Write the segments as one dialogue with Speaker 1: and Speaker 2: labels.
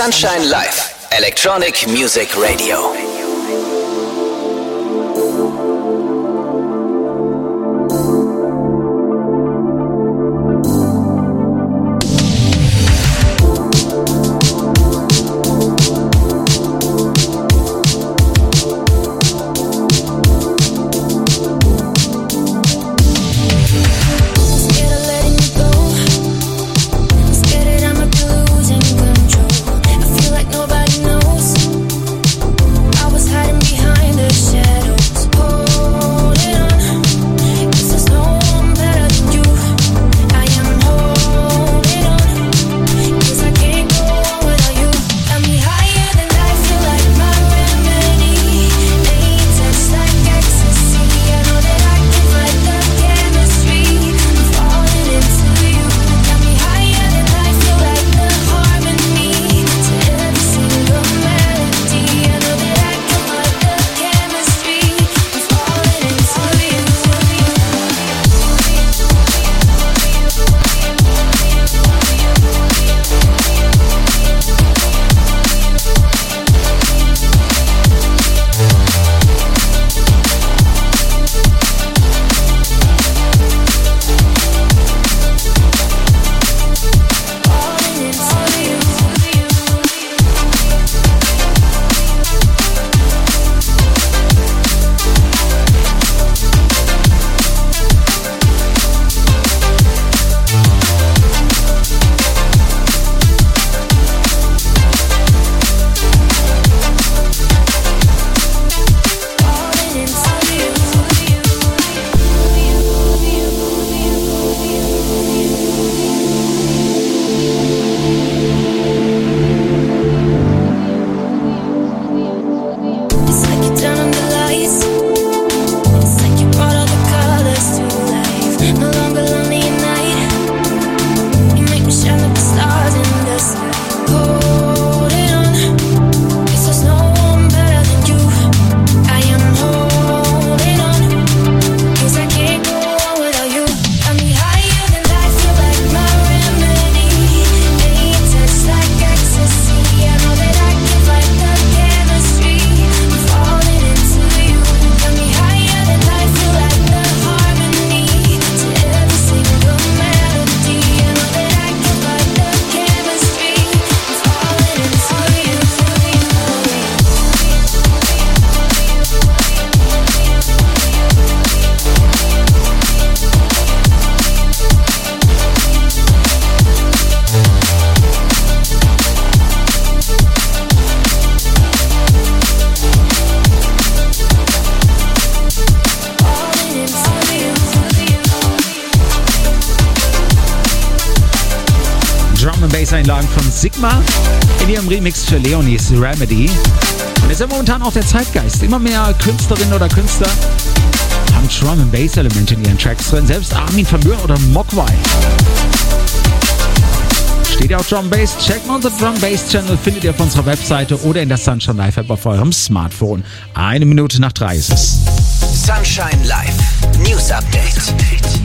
Speaker 1: Sunshine Live, Electronic Music Radio.
Speaker 2: Einlagen von Sigma in ihrem Remix für Leonie's Remedy. Und ist ja momentan auch der Zeitgeist. Immer mehr Künstlerinnen oder Künstler haben Drum & Bass Elemente in ihren Tracks drin. Selbst Armin van Buuren oder Mogwai. Steht ihr auf Drum & Bass? Checkt mal unser Drum & Bass Channel, findet ihr auf unserer Webseite oder in der Sunshine Live App auf eurem Smartphone. 1:03 ist es.
Speaker 1: Sunshine Live News Update.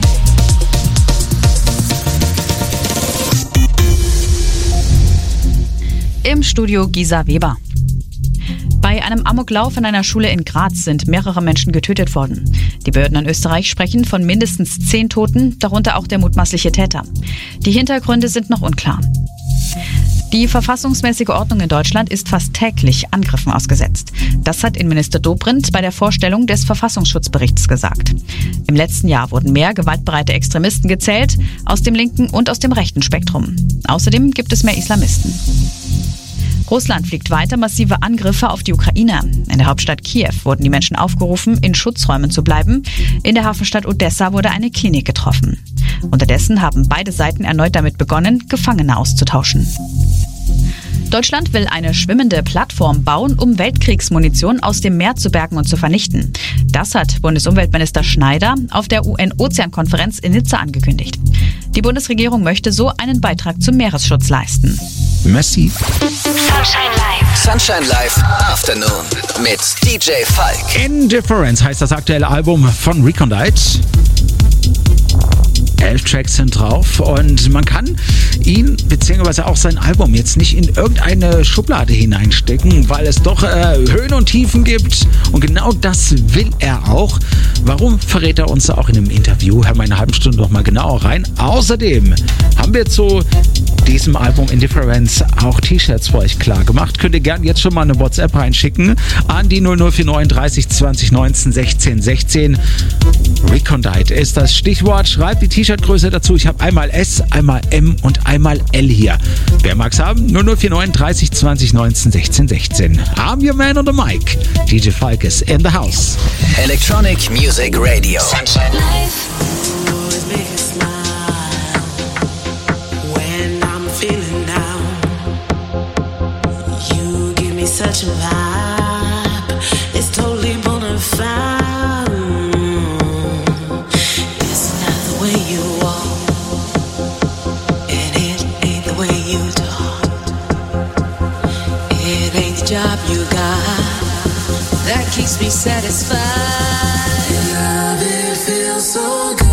Speaker 3: Im Studio Gisa Weber. Bei einem Amoklauf in einer Schule in Graz sind mehrere Menschen getötet worden. Die Behörden in Österreich sprechen von mindestens 10 Toten, darunter auch der mutmaßliche Täter. Die Hintergründe sind noch unklar. Die verfassungsmäßige Ordnung in Deutschland ist fast täglich Angriffen ausgesetzt. Das hat Innenminister Dobrindt bei der Vorstellung des Verfassungsschutzberichts gesagt. Im letzten Jahr wurden mehr gewaltbereite Extremisten gezählt, aus dem linken und aus dem rechten Spektrum. Außerdem gibt es mehr Islamisten. Russland fliegt weiter massive Angriffe auf die Ukraine. In der Hauptstadt Kiew wurden die Menschen aufgerufen, in Schutzräumen zu bleiben. In der Hafenstadt Odessa wurde eine Klinik getroffen. Unterdessen haben beide Seiten erneut damit begonnen, Gefangene auszutauschen. Deutschland will eine schwimmende Plattform bauen, um Weltkriegsmunition aus dem Meer zu bergen und zu vernichten. Das hat Bundesumweltminister Schneider auf der UN-Ozeankonferenz in Nizza angekündigt. Die Bundesregierung möchte so einen Beitrag zum Meeresschutz leisten.
Speaker 2: Messi.
Speaker 1: Sunshine Live. Sunshine Live Afternoon mit DJ Falk.
Speaker 2: Indifference heißt das aktuelle Album von Recondite. 11 Tracks sind drauf und man kann ihn bzw. auch sein Album jetzt nicht in irgendeine Schublade hineinstecken, weil es doch Höhen und Tiefen gibt und genau das will er auch. Warum, verrät er uns auch in einem Interview? Hören wir in einer halben Stunde noch mal genauer rein. Außerdem haben wir zu diesem Album Indifference auch T-Shirts für euch klar gemacht. Könnt ihr gerne jetzt schon mal eine WhatsApp reinschicken an die 0049 30 20 19 16 16. Recondite ist das Stichwort. Schreibt die T-Shirt-Größe dazu. Ich habe einmal S, einmal M und einmal L hier. Wer mag's haben? 0049 30 20 19 16 16. I'm your man on the mic. DJ Falk is in the house.
Speaker 1: Electronic Music Radio. Sunshine Live.
Speaker 4: Such a vibe, it's totally bona fide. It's not the way you walk, and it ain't the way you talk. It ain't the job you got that keeps me satisfied. Love, it feels so good.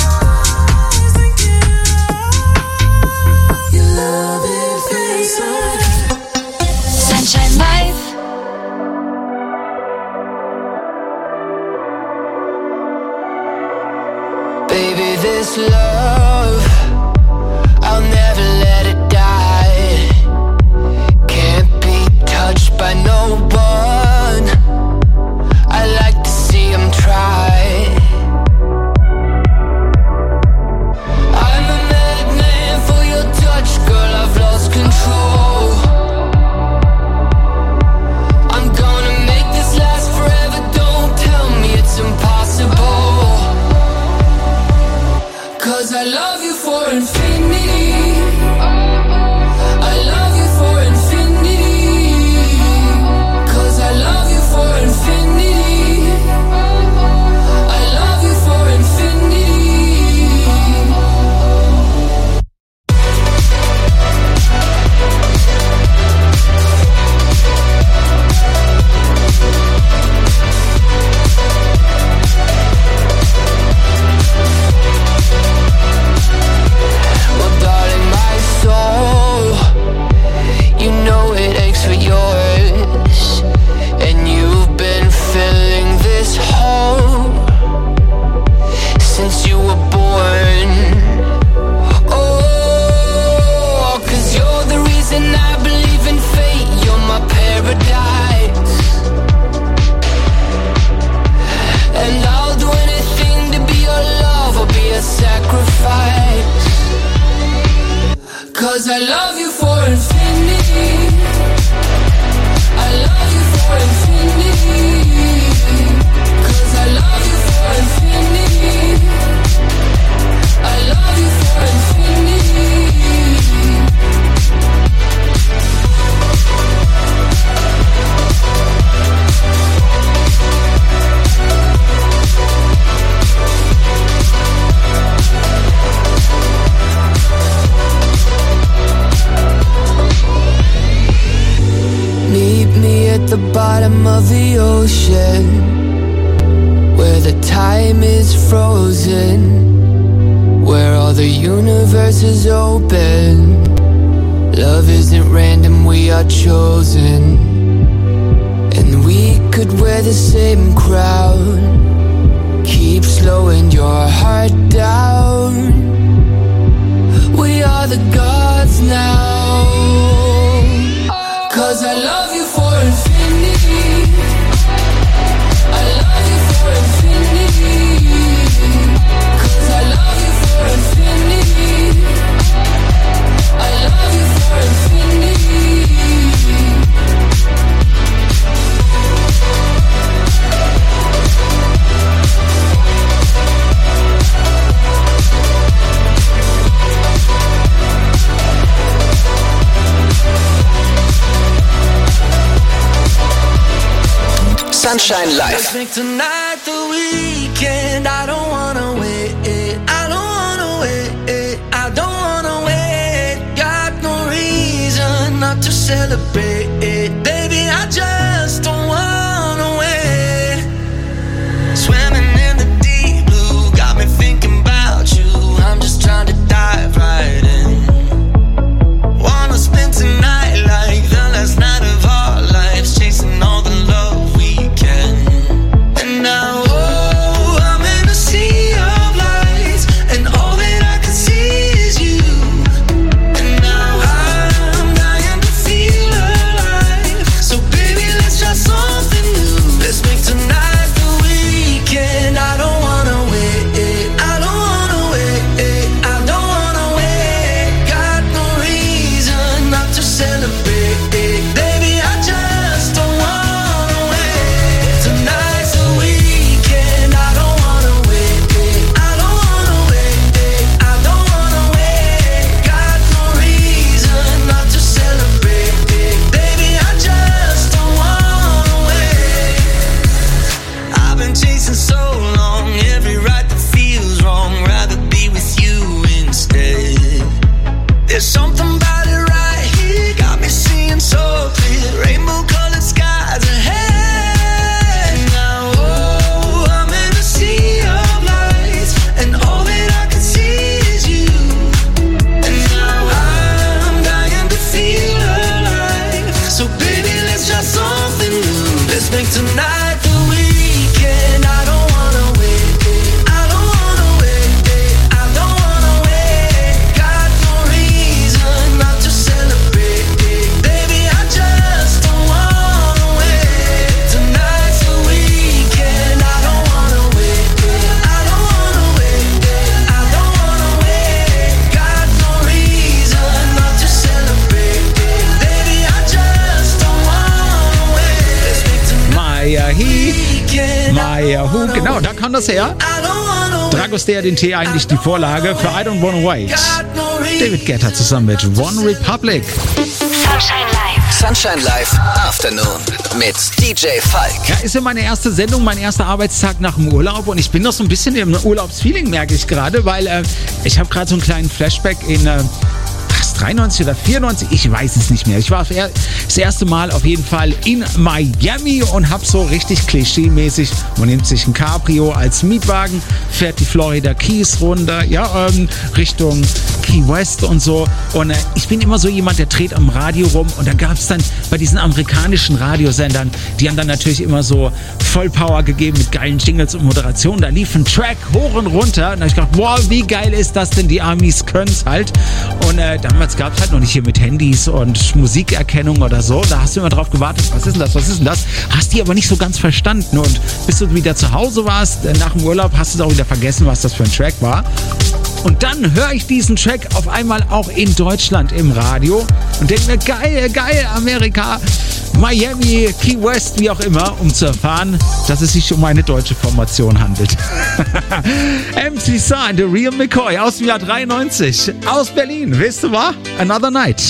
Speaker 4: So 'Cause I love you for infinity. I love you for infinity. 'Cause I love you for infinity. I love you for infinity. Meet me at the bottom of the ocean, where the time is frozen, where all the universe is open. Love isn't random, we are chosen. And we could wear the same crown, keep slowing your heart down. We are the gods now. 'Cause I love you for infinity. I love you for infinity. 'Cause I love you for infinity. I love you for infinity.
Speaker 1: Sunshine Live.
Speaker 4: Let's make tonight the weekend. I don't wanna wait. I don't wanna wait. I don't wanna wait. Got no reason not to celebrate. Baby, I just don't wanna wait. Swimming in the deep blue, got me thinking about you. I'm just trying to dive right in. Wanna spend tonight like the last night of our lives, chasing all the love we can. And now, oh, I'm in a sea of lights, and all that I can see is you. And now I'm dying to feel alive. So baby, let's try something new. Let's make tonight the weekend. I don't wanna wait. I don't wanna wait. I don't wanna wait. Got no reason not to celebrate. Baby, I just don't wanna wait. Tonight's the weekend. I don't wanna wait. I don't wanna wait. I don't wanna wait. Got no reason not to celebrate. Baby, I just don't wanna wait. I've been chasing so long, every right that feels wrong. Rather be with you instead. There's something about it right here, got me seeing so clear. Rainbow-colored skies ahead. Now, oh, I'm in a sea of lights, and all that I can see is you. And now I'm dying to feel alive. So baby, let's try something new. Let's make tonight the weekend. I don't wanna wait. I don't wanna wait. I don't wanna wait. Got no reason not to celebrate. Baby, I just don't wanna wait. Tonight's the weekend. I don't wanna wait. I don't wanna wait. I don't wanna wait. Got no reason not to celebrate. Baby, I just don't wanna wait. Let's make tonight
Speaker 2: Maya He,
Speaker 4: weekend.
Speaker 2: Maya Who, genau, da kam das her.
Speaker 4: I don't wanna wait.
Speaker 2: Dragostea den Tee eigentlich die Vorlage für I Don't Wanna Wait.
Speaker 4: Got no reason.
Speaker 2: David Guetta zusammen mit One Republic.
Speaker 1: Sunshine Live Afternoon mit DJ Falk.
Speaker 2: Ja, ist ja meine erste Sendung, mein erster Arbeitstag nach dem Urlaub und ich bin noch so ein bisschen im Urlaubsfeeling, merke ich gerade, weil ich habe gerade so einen kleinen Flashback in 93 oder 94, ich weiß es nicht mehr. Ich war das erste Mal auf jeden Fall in Miami und habe so richtig klischee-mäßig, man nimmt sich ein Cabrio als Mietwagen, fährt die Florida Keys runter, ja, Richtung Key West und so. Und ich bin immer so jemand, der dreht am Radio rum und dann gab es dann bei diesen amerikanischen Radiosendern, die haben dann natürlich immer so Vollpower gegeben mit geilen Jingles und Moderationen. Da lief ein Track hoch und runter und da habe ich gedacht, wow, wie geil ist das denn? Die Amis können's halt. Und damals gab es halt noch nicht hier mit Handys und Musikerkennung oder so. Da hast du immer drauf gewartet, was ist denn das, was ist denn das? Hast die aber nicht so ganz verstanden. Und bis du wieder zu Hause warst, nach dem Urlaub, hast du es auch wieder vergessen, was das für ein Track war. Und dann höre ich diesen Track auf einmal auch in Deutschland im Radio und denke mir, geil, Amerika, Miami, Key West, wie auch immer, um zu erfahren, dass es sich um eine deutsche Formation handelt. MC Sign, The Real McCoy aus dem Jahr 93, aus Berlin, wisst ihr was? Another Night.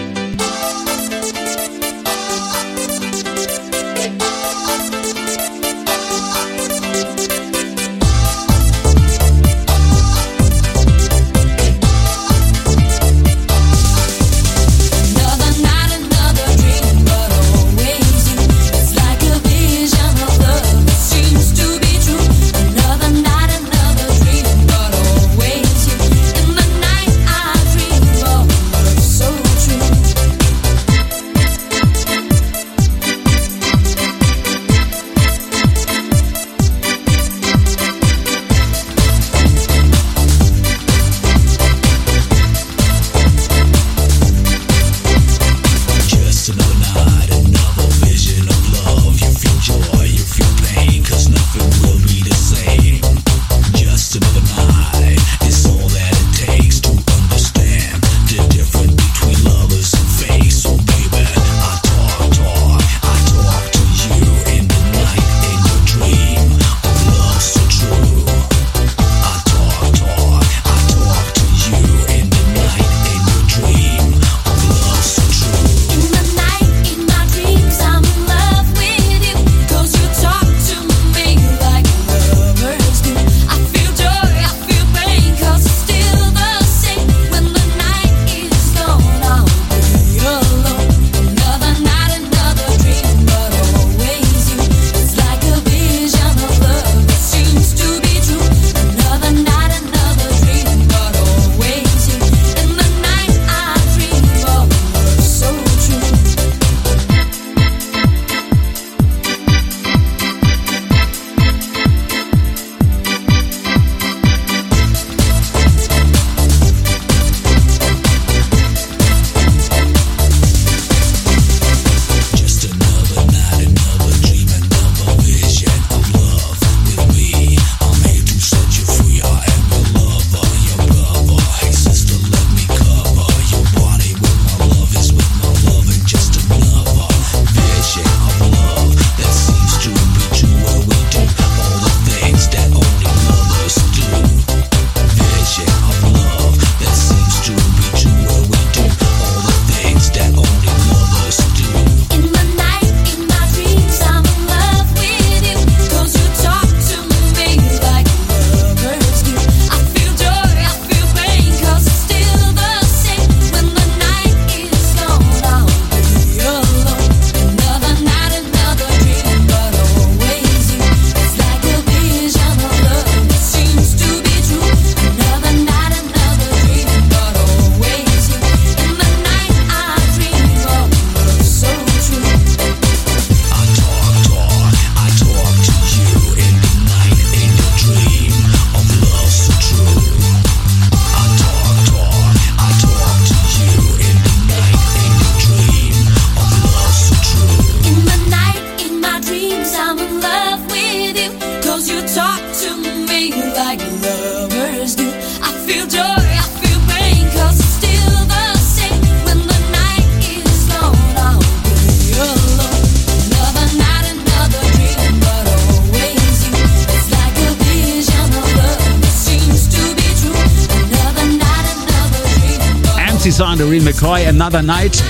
Speaker 2: The Real McCoy, Another Night.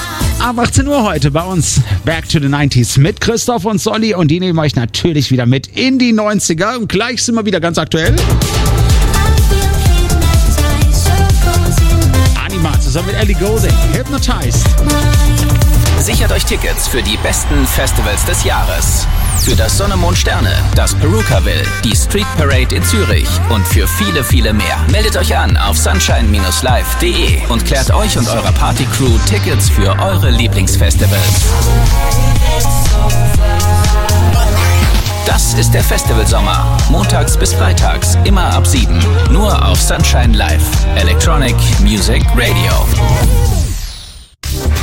Speaker 2: Ab 18 Uhr heute bei uns Back to the 90s mit Christoph und Solly und die nehmen euch natürlich wieder mit in die 90er und gleich sind wir wieder ganz aktuell. Anima zusammen mit Ellie Goulding, Hypnotized.
Speaker 1: Sichert euch Tickets für die besten Festivals des Jahres. Für das Sonne, Mond, Sterne, das Perukaville, die Street Parade in Zürich und für viele, viele mehr. Meldet euch an auf sunshine-live.de und klärt euch und eurer Partycrew Tickets für eure Lieblingsfestivals. Das ist der Festivalsommer. Montags bis freitags, immer ab 7. Nur auf Sunshine Live. Electronic Music Radio.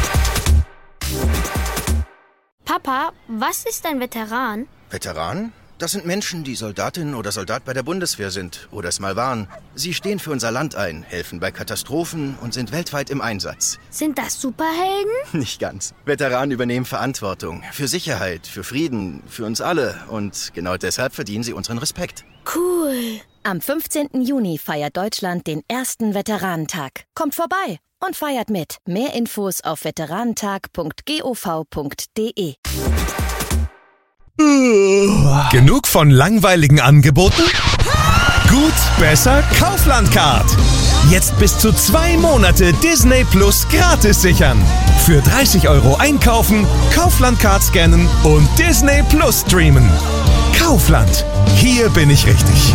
Speaker 5: Papa, was ist ein Veteran?
Speaker 6: Veteran?
Speaker 5: Das sind Menschen, die Soldatin oder Soldat bei der Bundeswehr sind oder es mal waren. Sie stehen für unser Land ein, helfen bei Katastrophen und sind weltweit im Einsatz.
Speaker 6: Sind das Superhelden?
Speaker 5: Nicht ganz. Veteranen übernehmen Verantwortung für Sicherheit, für Frieden, für uns alle. Und genau deshalb verdienen sie unseren Respekt.
Speaker 6: Cool.
Speaker 7: Am 15. Juni feiert Deutschland den ersten Veteranentag. Kommt vorbei und feiert mit. Mehr Infos auf veteranentag.gov.de.
Speaker 8: Genug von langweiligen Angeboten? Gut, besser, Kaufland-Card. Jetzt bis zu 2 Monate Disney Plus gratis sichern. Für 30 € einkaufen, Kaufland-Card scannen und Disney Plus streamen. Kaufland. Hier bin ich richtig.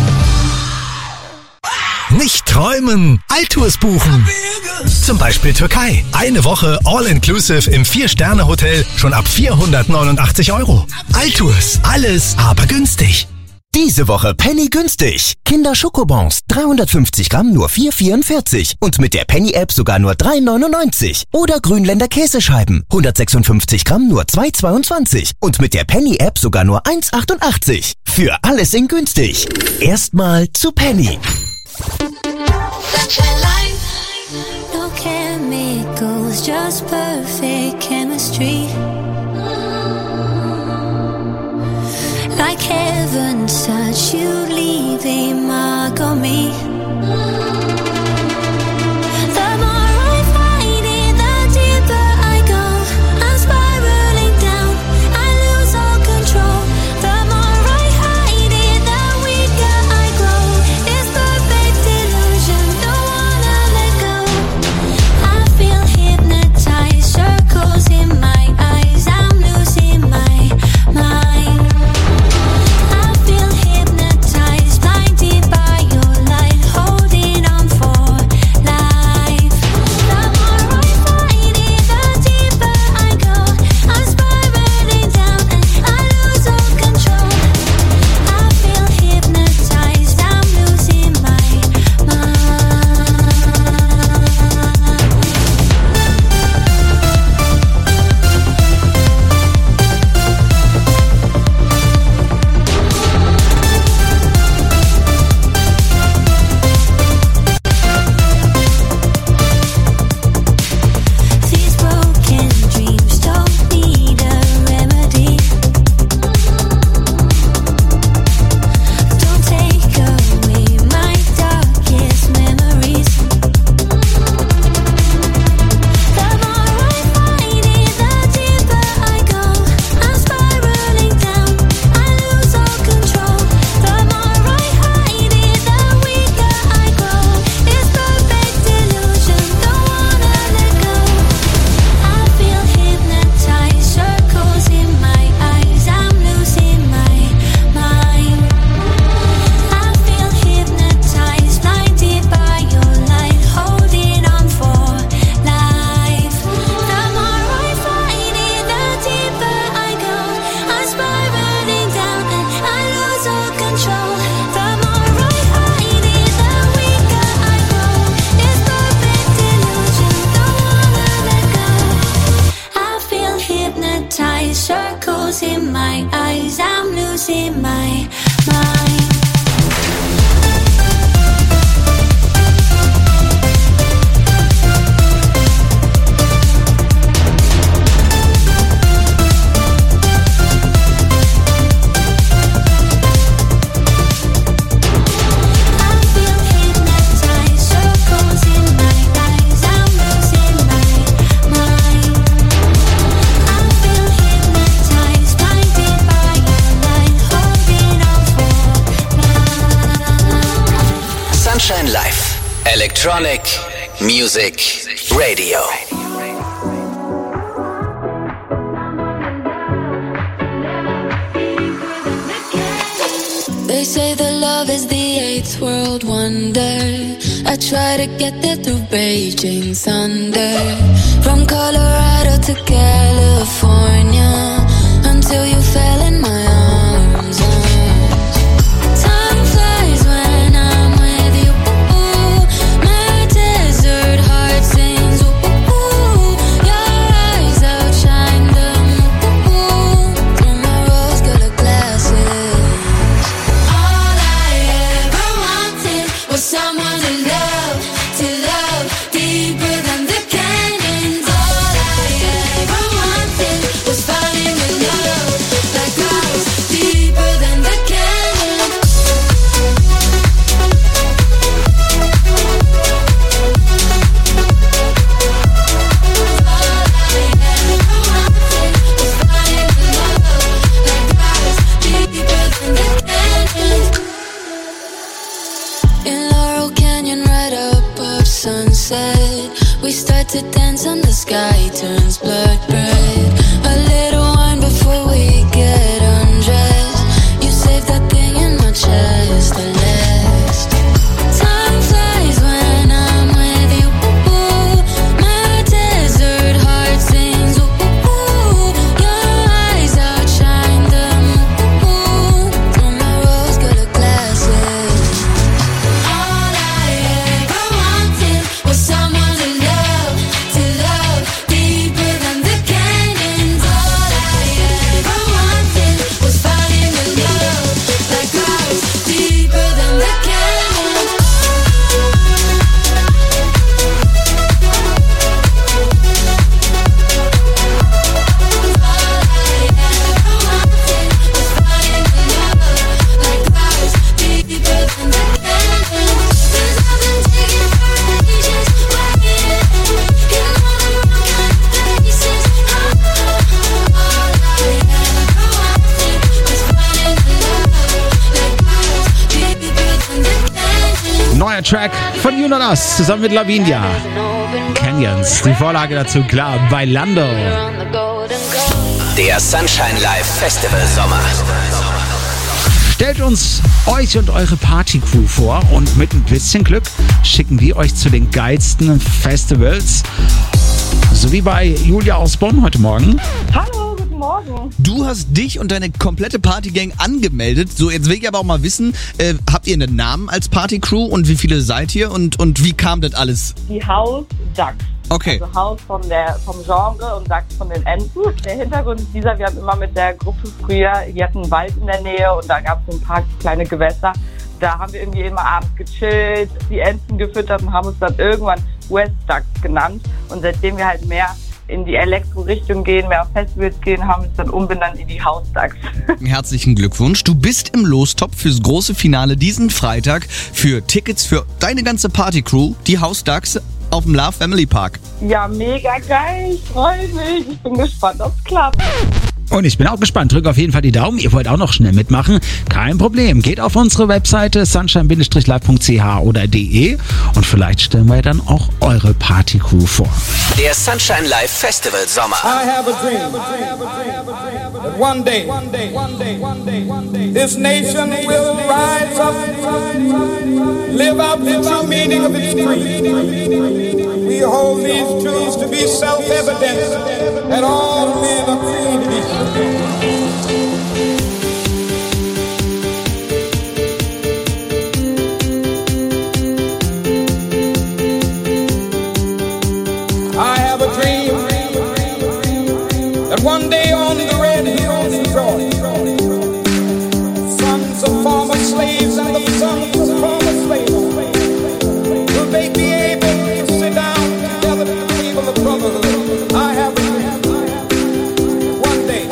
Speaker 8: Nicht träumen, Altours buchen. Zum Beispiel Türkei. Eine Woche All-Inclusive im 4-Sterne-Hotel schon ab 489 €. Altours. Alles, aber günstig.
Speaker 9: Diese Woche Penny günstig. Kinder-Schokobons, 350 Gramm nur 4,44 und mit der Penny-App sogar nur 3,99. Oder Grünländer Käsescheiben, 156 Gramm nur 2,22 und mit der Penny-App sogar nur 1,88. Für alles in günstig. Erstmal zu Penny.
Speaker 10: No chemicals, just perfect chemistry. Like heaven's touch, you leave a mark on me. The more I fight it, the deeper I go. I'm spiraling down, I lose all control. The more I hide it, the weaker I grow. It's perfect illusion, don't wanna let go. I feel hypnotized, circles in my eyes. I'm losing my mind.
Speaker 1: Electronic Music Radio.
Speaker 10: They say that love is the 8th world wonder. I try to get there through Beijing thunder. From Colorado to California, until you fell in my arms. Time flies when I'm with you. My desert heart sings. Your eyes outshine the moon through my rose-colored glasses. to dance and the sky turns blood red. A little wine before we get undressed. You save that thing in my chest, the last. Time flies when I'm with you. My desert heart sings. Your eyes outshine the moon. On my rose-colored glasses. All I ever wanted was someone to love deeper than the canyons. All I ever wanted was falling in love like ours, deeper than the canyons.
Speaker 2: Neuer Track von Jonas zusammen mit Lavinia. Canyons, die Vorlage dazu klar bei Lando.
Speaker 1: Der Sunshine Live Festival Sommer.
Speaker 2: Stellt uns euch und eure Partycrew vor und mit ein bisschen Glück schicken wir euch zu den geilsten Festivals. So wie bei Julia aus Bonn heute Morgen.
Speaker 11: Hallo, guten Morgen.
Speaker 12: Du hast dich und deine komplette Partygang angemeldet. So, jetzt will ich aber auch mal wissen, habt ihr einen Namen als Partycrew und wie viele seid ihr und wie kam das alles?
Speaker 11: Die Haus Dachs.
Speaker 12: Okay.
Speaker 11: Also Haus vom Genre und Dachs von den Enten. Der Hintergrund ist dieser, wir haben immer mit der Gruppe früher, die hatten einen Wald in der Nähe und da gab es ein paar kleine Gewässer. Da haben wir irgendwie immer abends gechillt, die Enten gefüttert und haben uns dann irgendwann West Ducks genannt. Und seitdem wir halt mehr in die Elektro-Richtung gehen, mehr auf Festivals gehen, haben wir uns dann umbenannt in die House Ducks.
Speaker 12: Herzlichen Glückwunsch. Du bist im Lostopf fürs große Finale diesen Freitag für Tickets für deine ganze Partycrew, die House Ducks auf dem Love Family Park.
Speaker 11: Ja, mega geil. Ich freue mich. Ich bin gespannt, ob es klappt.
Speaker 2: Und ich bin auch gespannt. Drückt auf jeden Fall die Daumen. Ihr wollt auch noch schnell mitmachen. Kein Problem. Geht auf unsere Webseite sunshine-live.ch oder de und vielleicht stellen wir dann auch eure Partycrew vor.
Speaker 1: Der Sunshine Live Festival Sommer.
Speaker 13: I have a dream that one day this nation will rise up, live out the true meaning of its creed. We hold these truths to be self-evident that all men are created equal. I have a dream that one day on the red hills of Georgia, sons of former slaves and the sons of former slaves will they be able to sit down together at the table of brotherhood. I have a dream one day.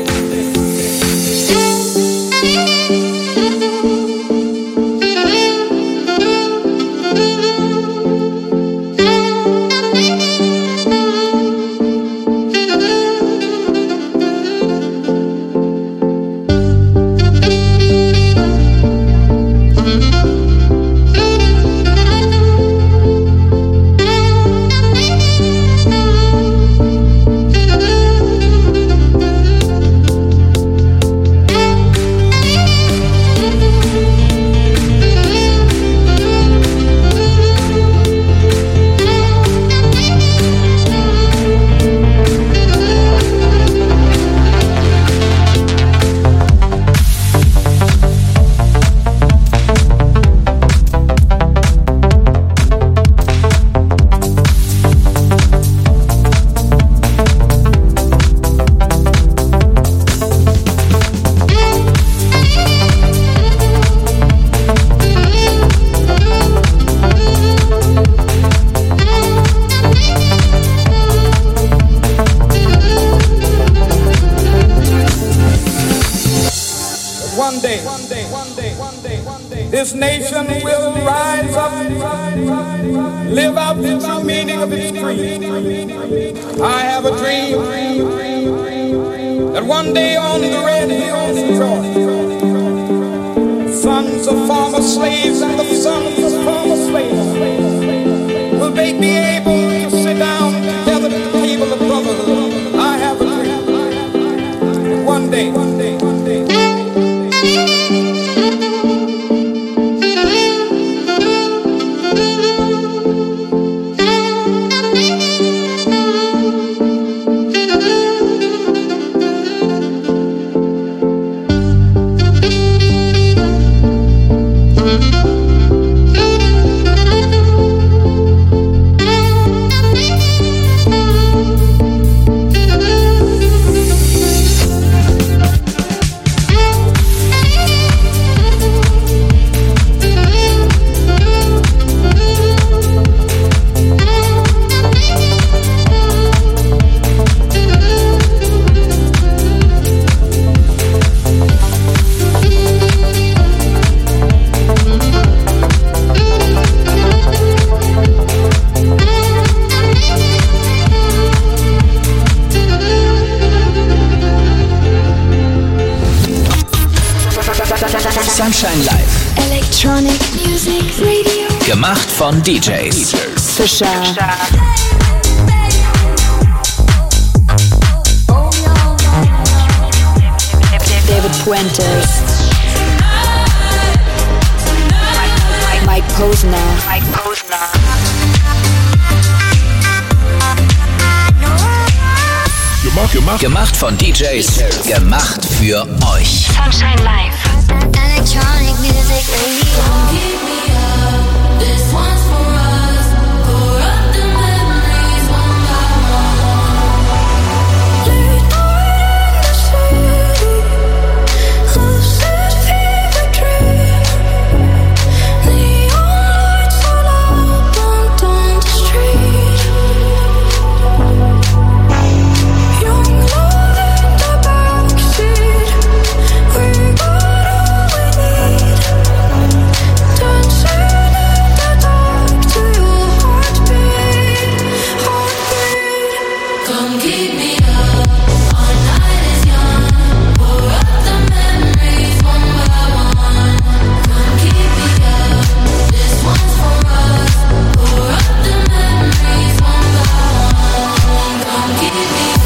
Speaker 13: This nation will rise up, live out the true meaning of its creed. I have a dream that one day on the red hills of Georgia, sons of former slaves and the sons of former slaves will they be able to sit down
Speaker 1: Sunshine Live.
Speaker 6: Electronic Music Radio.
Speaker 1: Gemacht von DJs.
Speaker 6: Fischer. David Puentes. Mike Posner.
Speaker 1: Gemacht von DJs. Gemacht für euch.
Speaker 6: Sunshine Live.
Speaker 10: Electronic music radio. Keep me up. This one's for us. Corrupt the memories one by one. Late night in the city. Lucid fever dream. Neon lights all up and down the street. Young love in the backseat. We got all we need. Dancing in the dark to your heartbeat, heartbeat. Come keep me up, our night is young. Pour up the memories one by one. Come keep me up, this one's for us. Pour up the memories one by one. Come keep me up.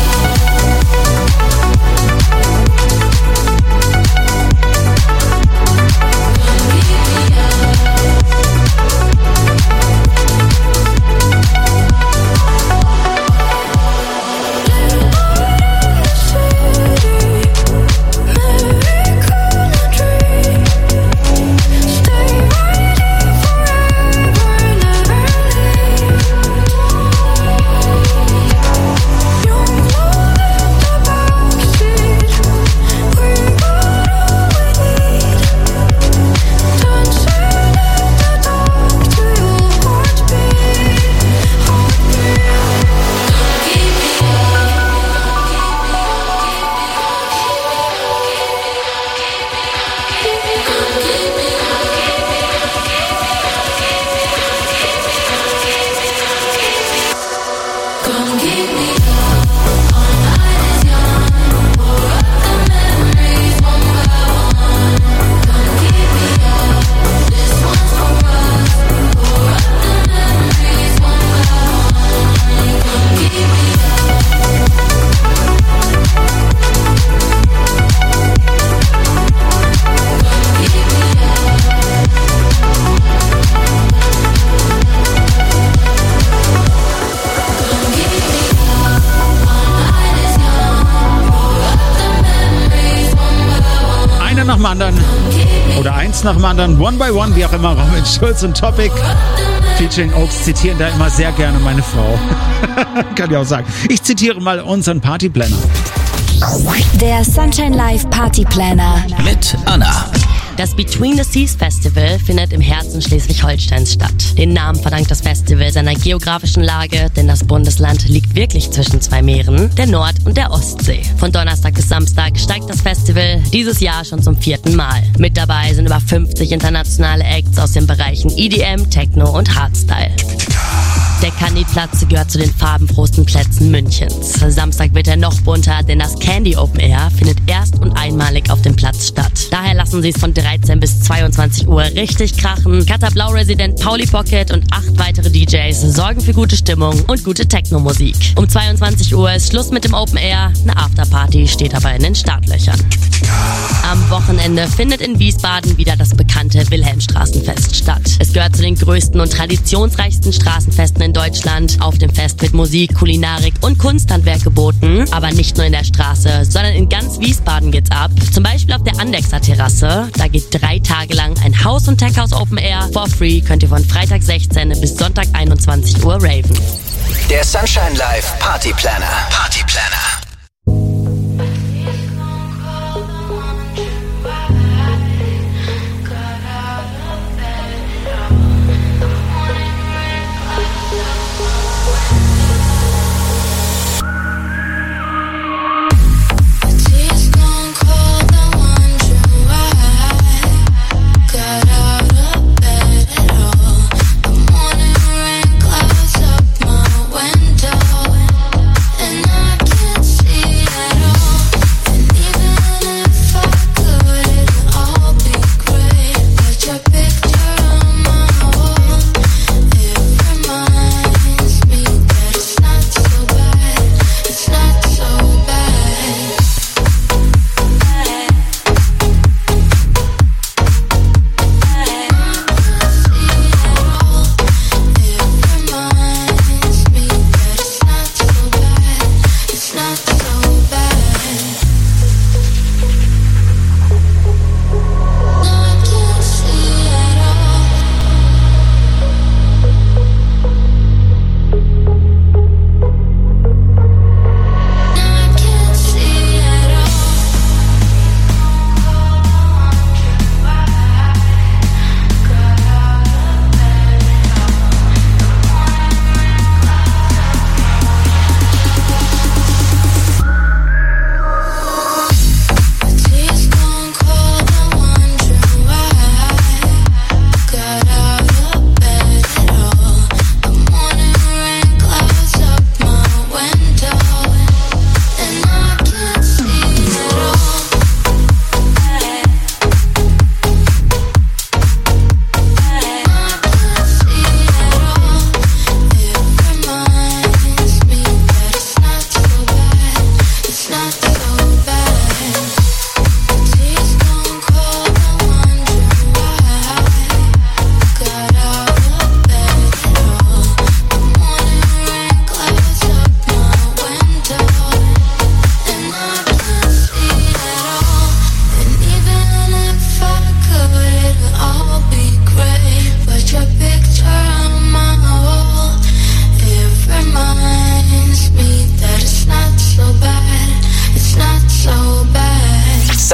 Speaker 2: Nach dem anderen oder eins nach dem anderen, one by one, wie auch immer. Robin Schulz und Topic featuring Oaks zitieren da immer sehr gerne meine Frau. Kann ich auch sagen. Ich zitiere mal unseren Partyplanner.
Speaker 6: Der Sunshine Live Party Planner.
Speaker 1: Mit Anna.
Speaker 14: Das Between the Seas Festival findet im Herzen Schleswig-Holsteins statt. Den Namen verdankt das Festival seiner geografischen Lage, denn das Bundesland liegt wirklich zwischen zwei Meeren, der Nord- und der Ostsee. Von Donnerstag bis Samstag steigt das Festival dieses Jahr schon zum 4. Mal. Mit dabei sind über 50 internationale Acts aus den Bereichen EDM, Techno und Hardstyle. Der Candy-Platz gehört zu den farbenfrohsten Plätzen Münchens. Samstag wird er noch bunter, denn das Candy Open Air findet erst und einmalig auf dem Platz statt. Daher lassen Sie es von 13 bis 22 Uhr richtig krachen. Kater Blau-Resident Pauli Pocket und 8 weitere DJs sorgen für gute Stimmung und gute Techno-Musik. Um 22 Uhr ist Schluss mit dem Open Air. Eine Afterparty steht aber in den Startlöchern. Am Wochenende findet in Wiesbaden wieder das bekannte Wilhelmstraßenfest statt. Es gehört zu den größten und traditionsreichsten Straßenfesten in Deutschland. Auf dem Fest wird Musik, Kulinarik und Kunsthandwerk geboten. Aber nicht nur in der Straße, sondern in ganz Wiesbaden geht's ab. Zum Beispiel auf der Andexer Terrasse. Da geht 3 Tage lang ein House- und Tech-House Open Air. For free könnt ihr von Freitag 16 bis Sonntag 21 Uhr raven.
Speaker 1: Der Sunshine Live Party Planner. Party Planner.
Speaker 10: Clouds up my window, and I can't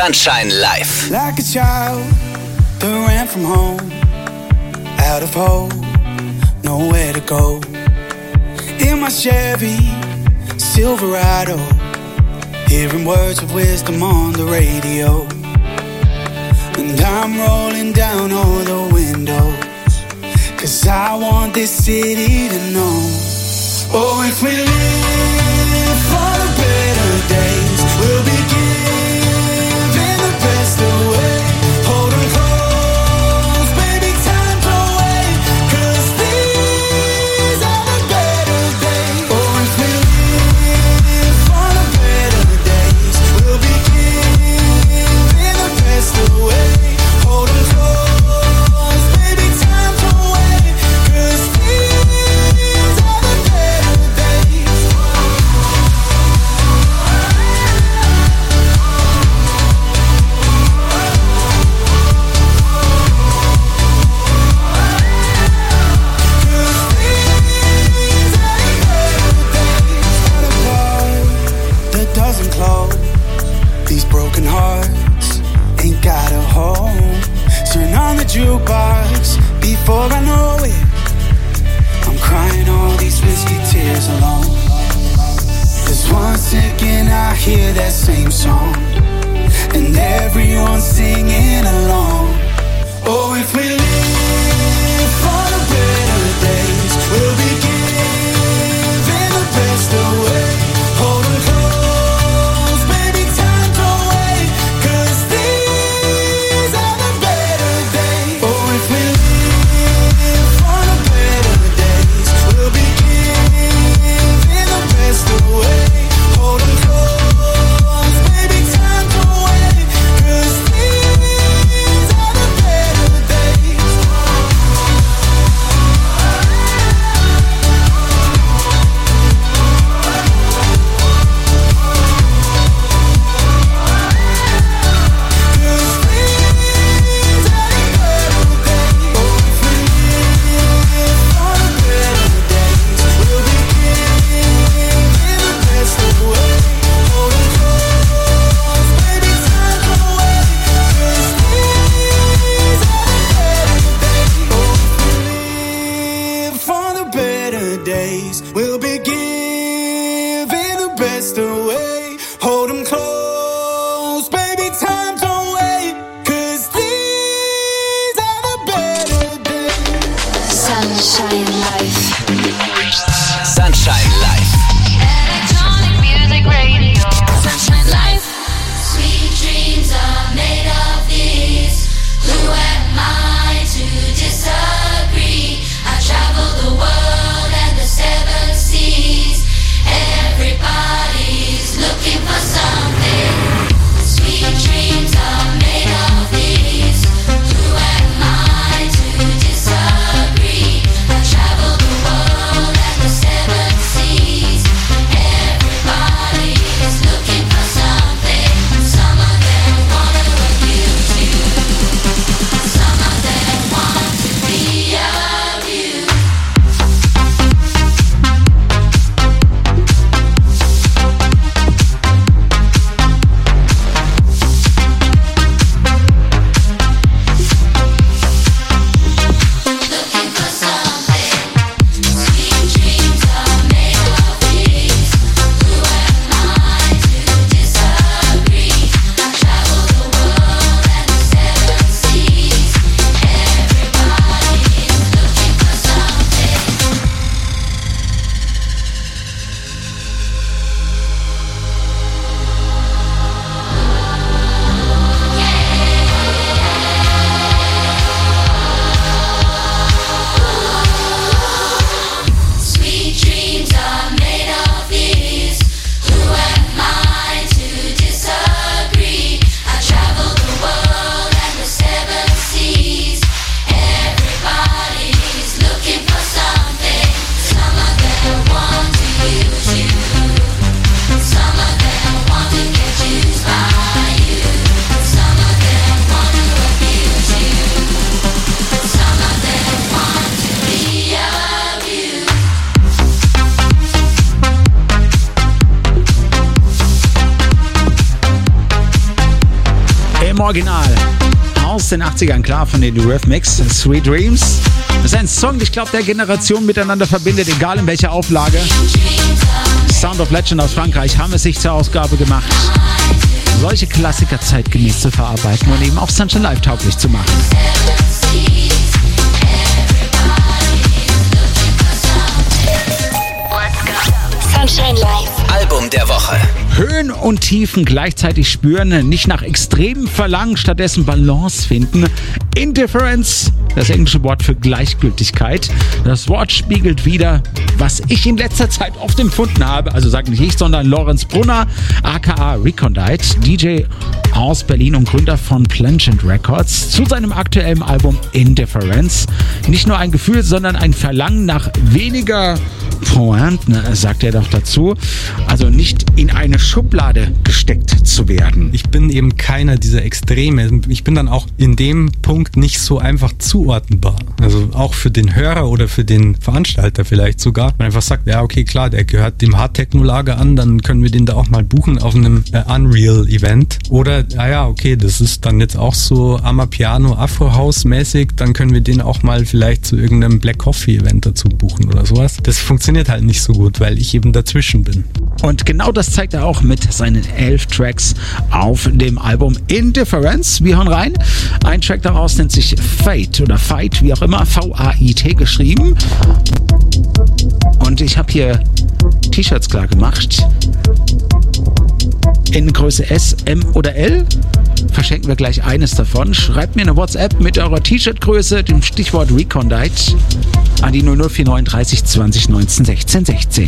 Speaker 1: Sunshine Live.
Speaker 15: Like a child that ran from home, out of hope, nowhere to go. In my Chevy Silverado, hearing words of wisdom on the radio. And I'm rolling down all the windows, 'cause I want this city to know. Oh, if we live for the better days, we'll be giving the best away. Hold 'em close, baby, time's away, 'cause these are the better days. Oh, if we live for the better days, we'll be giving the best away. Hold 'em close, baby, time's away, 'cause these are the better days. That doesn't close. These broken hearts ain't got a home. Turn on the jukebox before I know it. I'm crying all these whiskey tears alone. 'Cause one second I hear that same song, and everyone's singing along. Oh, if we live for the better days, we'll be giving the best away. Hold 'em close, baby, time's away, 'cause these are the better days. Oh, if we live for the better days, we'll be giving the best away. Hold 'em close, baby, time's away, 'cause these are the better days. For the better days, we'll be giving the best away. Hold 'em close, baby, time's away, 'cause these are the better days.
Speaker 6: Sunshine Life.
Speaker 1: Sunshine Live.
Speaker 10: Electronic music radio. Sunshine Life. Sweet dreams are made of these. Who am I to disagree? I travel the world and the seven seas. Everybody's looking for something.
Speaker 2: Original. Aus den 80ern, klar, von den Eurythmics, Sweet Dreams. Das ist ein Song, den ich glaube, der Generationen miteinander verbindet, egal in welcher Auflage. Sound of Legend aus Frankreich haben es sich zur Ausgabe gemacht, solche Klassiker zeitgemäß zu verarbeiten und eben auch Sunshine Live tauglich zu machen.
Speaker 6: Sunshine Live.
Speaker 1: Album der Woche.
Speaker 2: Höhen und Tiefen gleichzeitig spüren, nicht nach extremem Verlangen, stattdessen Balance finden. Indifference, das englische Wort für Gleichgültigkeit. Das Wort spiegelt wider, was ich in letzter Zeit oft empfunden habe. Also sag nicht ich, sondern Lorenz Brunner, aka Recondite, DJ aus Berlin und Gründer von Plangent Records, zu seinem aktuellen Album Indifference. Nicht nur ein Gefühl, sondern ein Verlangen nach weniger Pointen, sagt er doch dazu. Also nicht in eine Schublade gesteckt zu werden.
Speaker 16: Ich bin eben keiner dieser Extreme. Ich bin dann auch in dem Punkt nicht so einfach zuordnenbar. Also auch für den Hörer oder für den Veranstalter vielleicht sogar. Man einfach sagt, ja okay, klar, der gehört dem Hard-Techno-Lager an, dann können wir den da auch mal buchen auf einem Unreal-Event. Oder, ja, okay, das ist dann jetzt auch so Amapiano, Afro-House-mäßig, dann können wir den auch mal vielleicht zu irgendeinem Black Coffee-Event dazu buchen oder sowas. Das funktioniert halt nicht so gut, weil ich eben dazwischen bin.
Speaker 2: Und genau das zeigt er auch mit seinen 11 Tracks auf dem Album Indifference. Wir hören rein. Ein Track daraus nennt sich Fate oder Fight, wie auch immer, V-A-I-T geschrieben. Und ich habe hier T-Shirts klar gemacht. In Größe S, M oder L. Verschenken wir gleich eines davon. Schreibt mir eine WhatsApp mit eurer T-Shirt-Größe, dem Stichwort Recondite, an die 0049 30 20 19 16 16.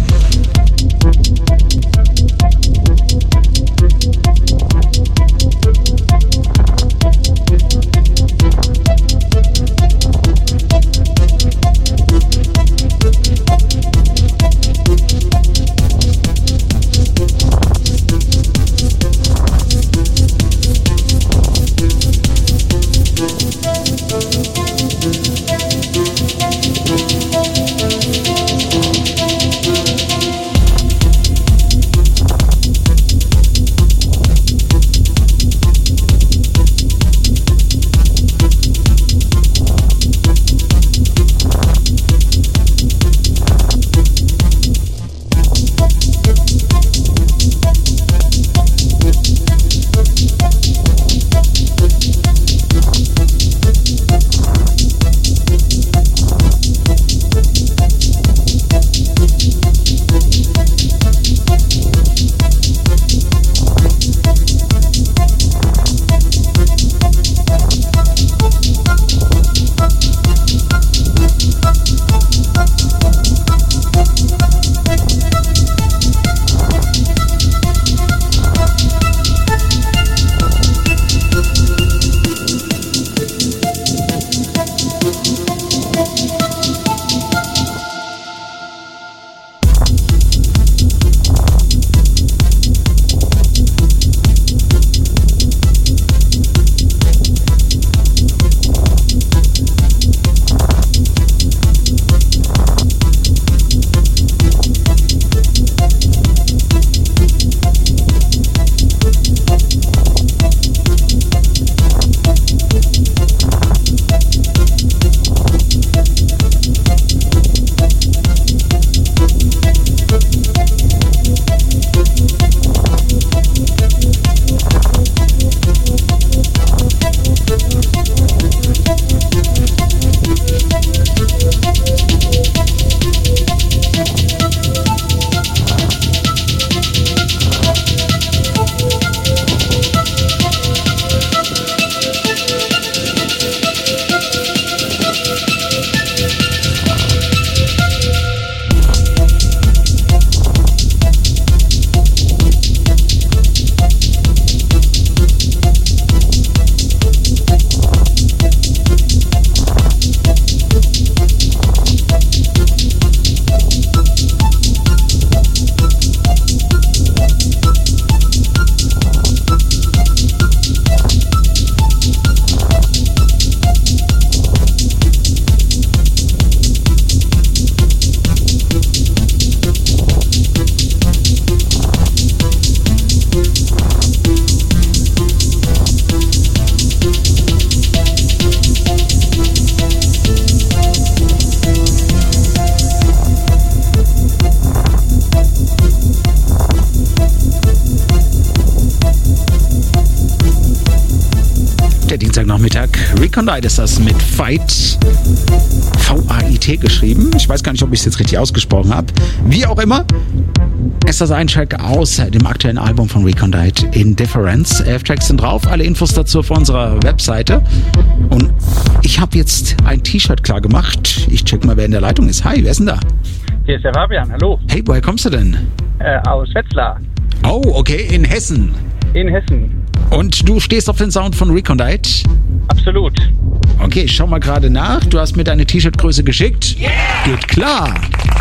Speaker 2: der Dienstagnachmittag. Recondite ist das mit Fight. V-A-I-T geschrieben. Ich weiß gar nicht, ob ich es jetzt richtig ausgesprochen habe. Wie auch immer, ist das ein Track aus dem aktuellen Album von Recondite, Indifference. 11 Tracks sind drauf, alle Infos dazu auf unserer Webseite. Und ich habe jetzt ein T-Shirt klar gemacht. Ich check mal, wer in der Leitung ist. Hi, wer ist denn da?
Speaker 17: Hier ist der Fabian, hallo.
Speaker 2: Hey, woher kommst du denn?
Speaker 17: Aus Wetzlar.
Speaker 2: Oh, okay, in Hessen.
Speaker 17: In Hessen.
Speaker 2: Und du stehst auf den Sound von Recondite?
Speaker 17: Absolut.
Speaker 2: Okay, ich schau mal gerade nach. Du hast mir deine T-Shirt-Größe geschickt. Yeah! Geht klar.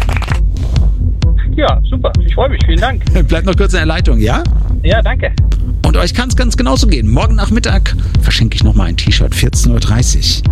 Speaker 17: Ja, super. Ich freue mich. Vielen Dank.
Speaker 2: Bleib noch kurz in der Leitung, ja?
Speaker 17: Ja, danke.
Speaker 2: Und euch kann es ganz genauso gehen. Morgen Nachmittag verschenke ich nochmal ein T-Shirt, 14:30 Uhr.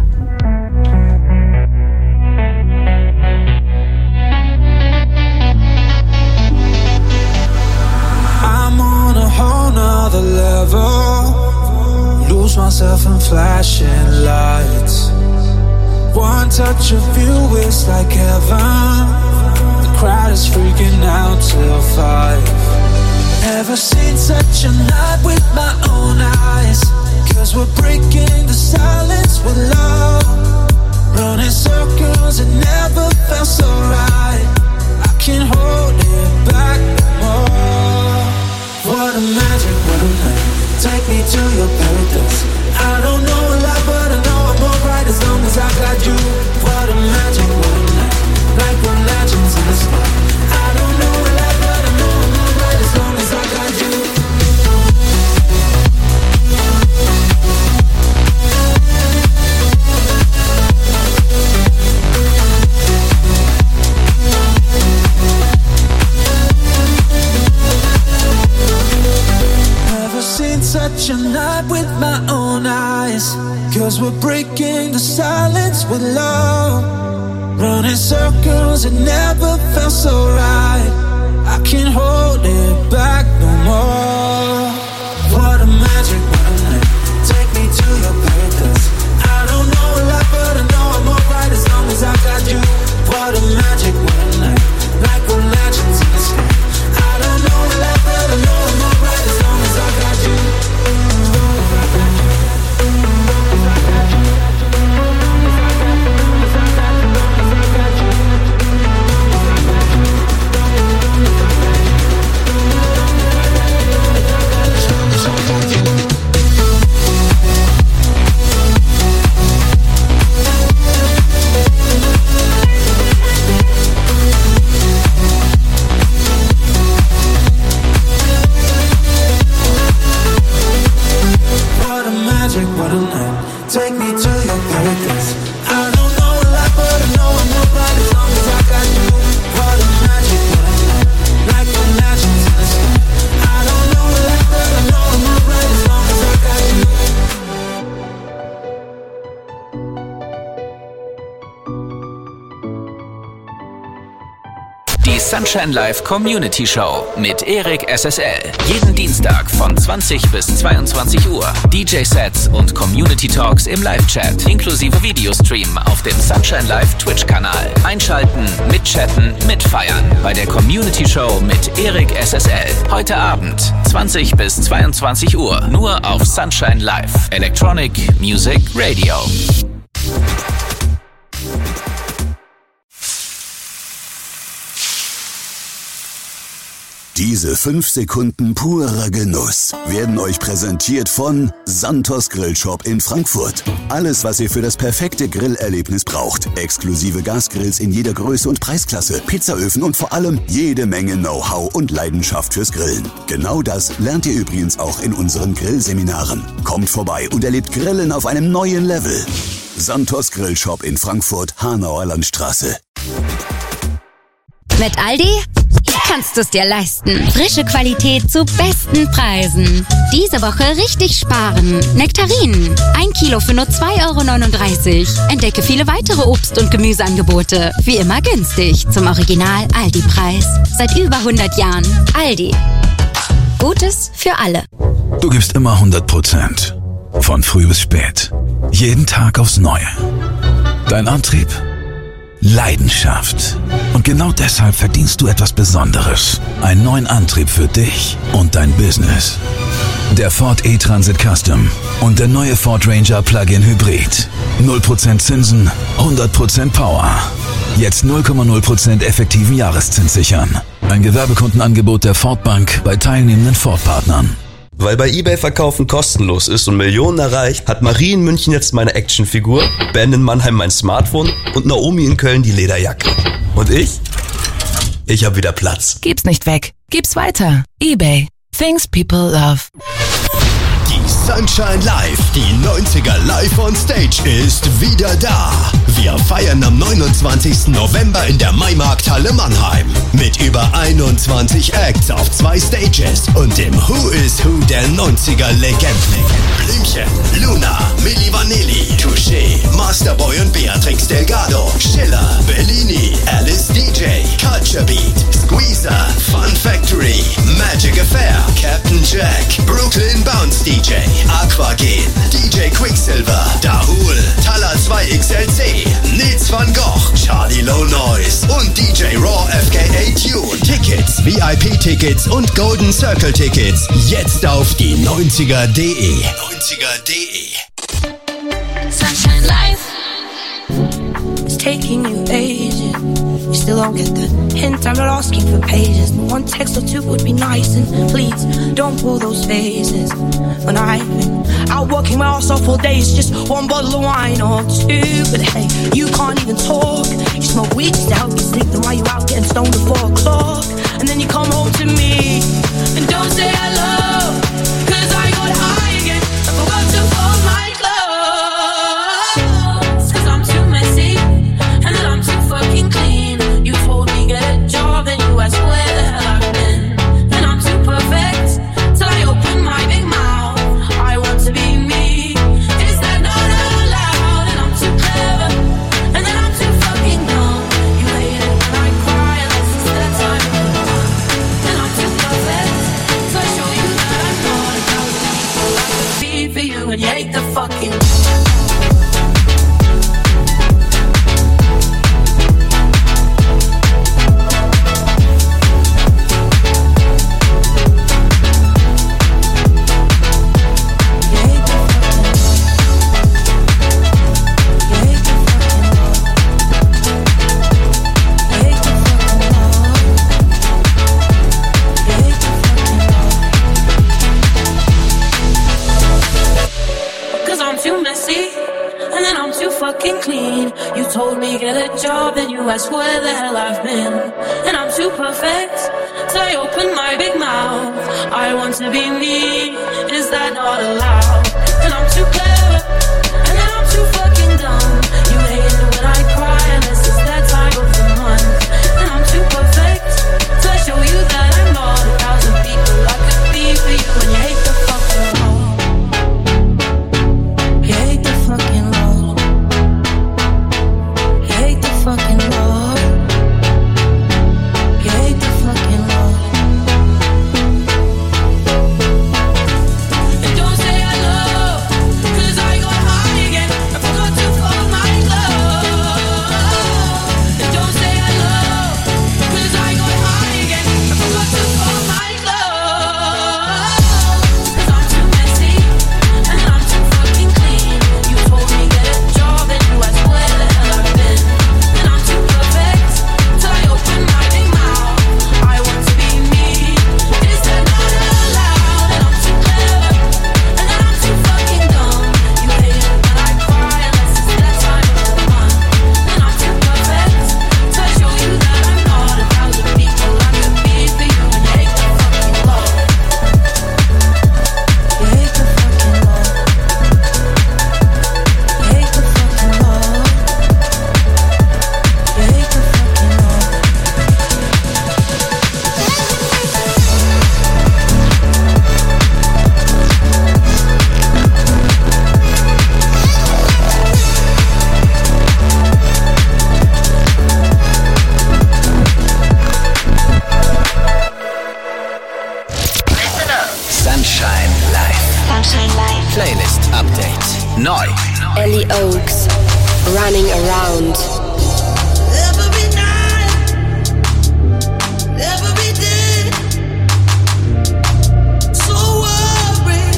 Speaker 15: Another level, lose myself in flashing lights. One touch of you is like heaven. The crowd is freaking out till 5. Never seen such a night with my own eyes. 'Cause we're breaking the silence with love. Running circles, it never felt so right. I can't hold it back no more. What a magic, what a night. Take me to your paradise. I don't know a lot, but I know I'm alright as long as I got you. What a magic, what a night. Like we're legends in the sky. I don't know a lot, but I know I'm alright as long as I got you. Such a night with my own eyes. 'Cause we're breaking the silence with love. Running circles, it never felt so right. I can't hold it back no more. What a magic, what a night. Take me to your paradise. I don't know a lot, but I know I'm alright as long as I got you. What a magic, what a night. Like we're legends in the sky. I don't know a lot, but I know I'm alright as long as I got you. What a night. Take me to your paradise. I don't know a lot, but I know I'm alright as long as I got you. What a magic, what a night. Like the legends in the sky. I don't know a lot, but I know I'm alright as long as I got you.
Speaker 1: Die Sunshine Live Community Show mit Erik SSL. Jeden Dienstag von 20 bis 22 Uhr. DJ-Sets und Community Talks im Live-Chat. Inklusive Videostream auf dem Sunshine Live Twitch-Kanal. Einschalten, mitchatten, mitfeiern. Bei der Community Show mit Erik SSL. Heute Abend, 20 bis 22 Uhr. Nur auf Sunshine Live. Electronic Music Radio.
Speaker 18: Diese 5 Sekunden purer Genuss werden euch präsentiert von Santos Grillshop in Frankfurt. Alles, was ihr für das perfekte Grillerlebnis braucht. Exklusive Gasgrills in jeder Größe und Preisklasse, Pizzaöfen und vor allem jede Menge Know-how und Leidenschaft fürs Grillen. Genau das lernt ihr übrigens auch in unseren Grillseminaren. Kommt vorbei und erlebt Grillen auf einem neuen Level. Santos Grillshop in Frankfurt, Hanauer Landstraße.
Speaker 19: Mit Aldi kannst du es dir leisten. Frische Qualität zu besten Preisen. Diese Woche richtig sparen. Nektarinen. 1 Kilo für nur 2,39 €. Entdecke viele weitere Obst- und Gemüseangebote. Wie immer günstig. Zum Original Aldi-Preis. Seit über 100 Jahren. Aldi. Gutes für alle.
Speaker 20: Du gibst immer 100%. Von früh bis spät. Jeden Tag aufs Neue. Dein Antrieb? Leidenschaft. Und genau deshalb verdienst du etwas Besonderes. Einen neuen Antrieb für dich und dein Business. Der Ford E-Transit Custom und der neue Ford Ranger Plug-in Hybrid. 0% Zinsen, 100% Power. Jetzt 0,0% effektiven Jahreszins sichern. Ein Gewerbekundenangebot der Ford Bank bei teilnehmenden Ford-Partnern.
Speaker 21: Weil bei eBay Verkaufen kostenlos ist und Millionen erreicht, hat Marie in München jetzt meine Actionfigur, Ben in Mannheim mein Smartphone und Naomi in Köln die Lederjacke. Und ich hab wieder Platz.
Speaker 22: Gib's nicht weg, gib's weiter. eBay. Things people love.
Speaker 23: Die Sunshine Live, die 90er Live on Stage ist wieder da. Wir feiern am 29. November in der Maimarkthalle Mannheim. Mit über 21 Acts auf 2 Stages und dem Who is Who der 90er Legenden. Blümchen, Luna, Milli Vanilli, Touché, Masterboy und Beatrix Delgado, Schiller, Bellini, Alice DJ, Culture Beat, Squeezer, Fun Factory, Magic Affair, Captain Jack, Brooklyn Bounce DJ, Aquagen, DJ Quicksilver, Dahul, Talla 2XLC, Nils van Gogh, Charlie Low Noise und DJ Raw FKA Tune. Tickets, VIP-Tickets und Golden Circle Tickets jetzt auf die 90er.de. 90er.de.
Speaker 10: Sunshine Life. It's taking you ages. You still don't get the hint. I'm not asking for pages. One text or two would be nice. And please don't pull those faces. When I've been out working my ass off all day, it's just one bottle of wine or two. But hey, you can't even talk. You smoke weed just to help you sleep. Then why you out getting stoned at 4 o'clock? And then you come home to me and don't say hello. 'Cause I got high again. I forgot to fold my clothes. 'Cause I'm too messy and then I'm too fucking clean. You told me get a job and you asked where the hell I've been. And I'm too perfect till I open my big mouth. I want to be me. Is that not allowed? And I'm too clever and then I'm too fucking dumb. You hate it when I cry unless it's that time of the month. And I'm too perfect so I show you that I'm not about the people I could be for you. And you hate the fucking clean. You told me get a job and you asked where the hell I've been. And I'm too perfect so I open my big mouth. I want to be me. Is that not allowed? And I'm too clever and then I'm too fucking dumb. You hate it when I cry unless it's that time of the month. And I'm too perfect so I show you that I'm not 1,000 people I could be for you. And you hate the fucking law. You hate the fucking law. Fucking law. You hate the fucking law. And don't say hello, 'cause I got high again. I forgot to fold my clothes. And don't say hello, 'cause I got high again. I forgot to fold my clothes. 'Cause I'm too messy and then I'm too fucking clean. You told me get a job and you asked where the hell I've been.
Speaker 1: Neu.
Speaker 6: Ellie Oaks, Running Around.
Speaker 10: Never be dead. So worried.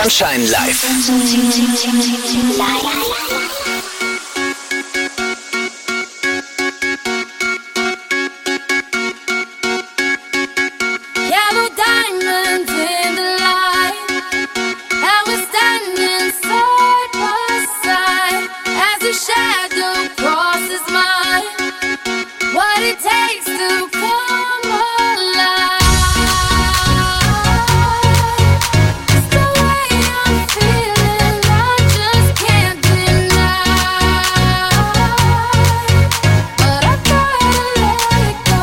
Speaker 1: Sunshine Live.
Speaker 10: Yellow diamonds in the light, and we're standing side by side as a shadow crosses mine. What it takes to come alive. It's the way I'm feeling, I just can't deny. But I gotta let it go.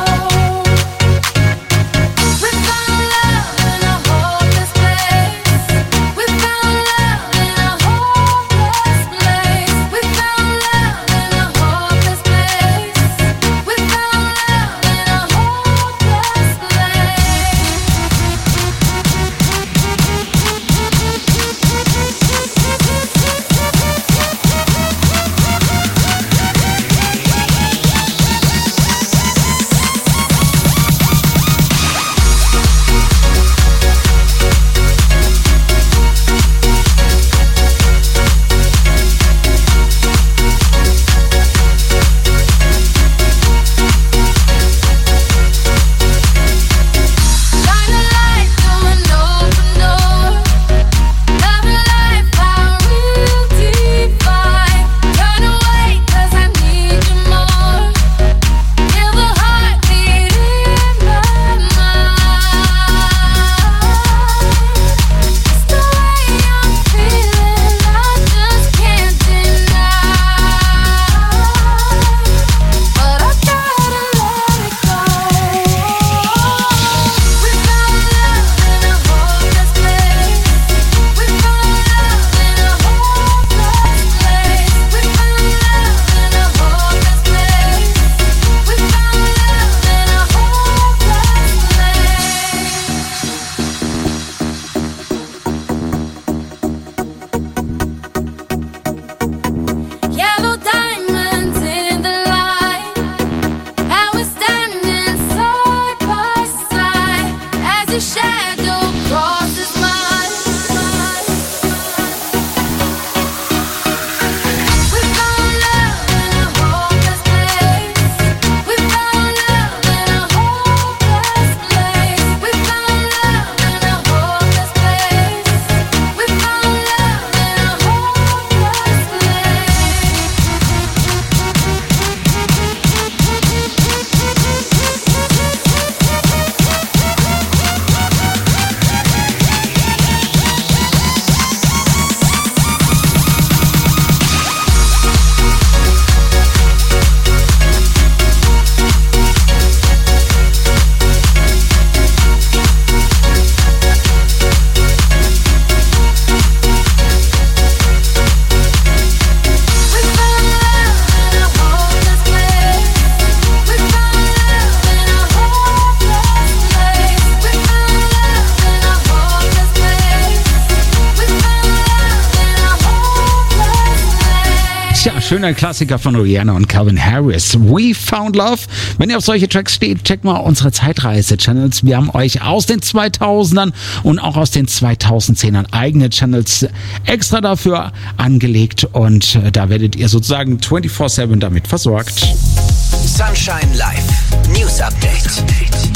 Speaker 10: We found love in a hopeless place. We found love in a hopeless place. We found love in a hopeless place. We found love in a hopeless shine a light through an open door. Love and life are real divine. Turn away 'cause I need you more. Feel the heartbeat in my mind. It's the way I'm feeling, I just can't deny. But I gotta let it go. We found love in a hopeless place. We found love in a hopeless place. We found love in a hopeless place. We found love in a hopeless place. Yellow diamonds in the light, and we're standing side by side as your shadow crosses mine. We found love in a hopeless place. We found love in a hopeless place. We found love in a hopeless place. We found love in a hopeless
Speaker 2: Tja, schöner Klassiker von Rihanna und Calvin Harris. We Found Love. Wenn ihr auf solche Tracks steht, checkt mal unsere Zeitreise-Channels. Wir haben euch aus den 2000ern und auch aus den 2010ern eigene Channels extra dafür angelegt und da werdet ihr sozusagen 24/7 damit versorgt.
Speaker 1: Sunshine Live. News Update.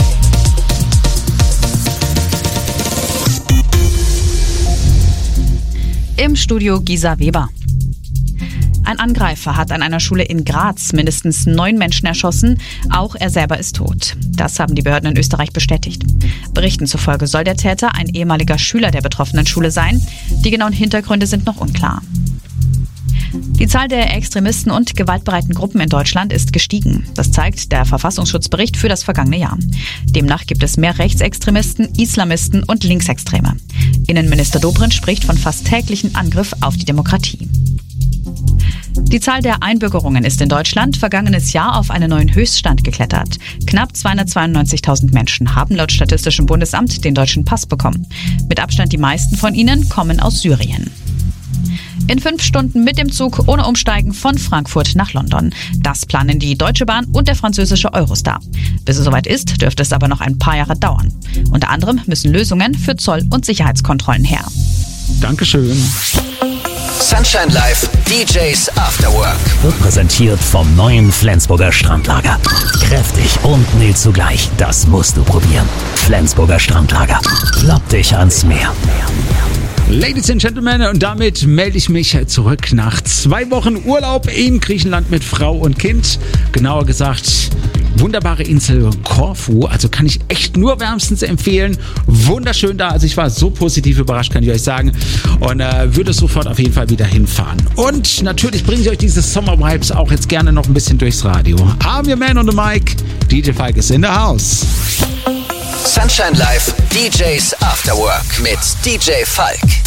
Speaker 3: Im Studio Gisa Weber. Ein Angreifer hat an einer Schule in Graz mindestens 9 Menschen erschossen. Auch er selber ist tot. Das haben die Behörden in Österreich bestätigt. Berichten zufolge soll der Täter ein ehemaliger Schüler der betroffenen Schule sein. Die genauen Hintergründe sind noch unklar. Die Zahl der Extremisten und gewaltbereiten Gruppen in Deutschland ist gestiegen. Das zeigt der Verfassungsschutzbericht für das vergangene Jahr. Demnach gibt es mehr Rechtsextremisten, Islamisten und Linksextreme. Innenminister Dobrindt spricht von fast täglichen Angriff auf die Demokratie. Die Zahl der Einbürgerungen ist in Deutschland vergangenes Jahr auf einen neuen Höchststand geklettert. Knapp 292.000 Menschen haben laut Statistischem Bundesamt den deutschen Pass bekommen. Mit Abstand die meisten von ihnen kommen aus Syrien. In 5 Stunden mit dem Zug ohne Umsteigen von Frankfurt nach London. Das planen die Deutsche Bahn und der französische Eurostar. Bis es soweit ist, dürfte es aber noch ein paar Jahre dauern. Unter anderem müssen Lösungen für Zoll- und Sicherheitskontrollen her.
Speaker 2: Dankeschön.
Speaker 1: Sunshine Live, DJs After Work.
Speaker 4: Wird präsentiert vom neuen Flensburger Strandlager. Kräftig und mild zugleich. Das musst du probieren. Flensburger Strandlager. Glaub dich ans Meer.
Speaker 2: Ladies and Gentlemen, und damit melde ich mich zurück nach 2 Wochen Urlaub in Griechenland mit Frau und Kind. Genauer gesagt, wunderbare Insel Korfu. Also kann ich echt nur wärmstens empfehlen. Wunderschön da. Also ich war so positiv überrascht, kann ich euch sagen. Und würde sofort auf jeden Fall wieder hinfahren. Und natürlich bringe ich euch diese Sommer-Vibes auch jetzt gerne noch ein bisschen durchs Radio. I'm your man on the mic. DJ Falk ist in the house.
Speaker 1: Sunshine Live, DJs After Work mit DJ Falk.